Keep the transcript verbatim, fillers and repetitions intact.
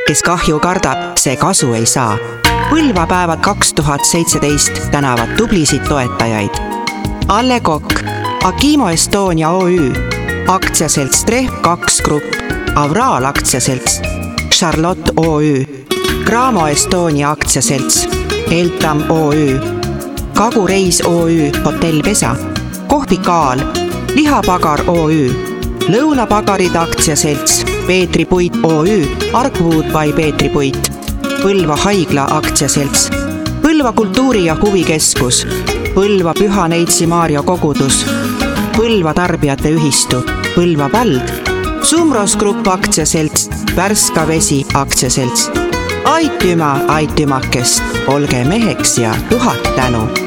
kes kahju kardab, see kasu ei saa. Põlvapäevad kaks tuhat seitseteist tänavad tublisid toetajaid. Alle Kokk, Akimo Estonia O Ü, aktsiaselts Trehv kaks Grupp, Avraal aktsiaselts, Charlotte O Ü, Gramo Estonia aktsiaselts, Eltam O Ü, Kagureis O Ü, Hotell Pesa, Kohvikaal, Lihapagar O Ü, Lõunapagarid aktsiaselts, Peetri Puit O Ü, Arkwood by Peetri Puit, Põlva haigla aktsiaselts, Põlva kultuuri- ja huvikeskus, Põlva Püha Neitsi Maarja kogudus, Põlva tarbijate ühistu, Põlva vald, Sumros Grupp aktsiaselts, Värska Vesi aktsiaselts. Aitüma, aitümakest, olge meheks ja tuhat tänu!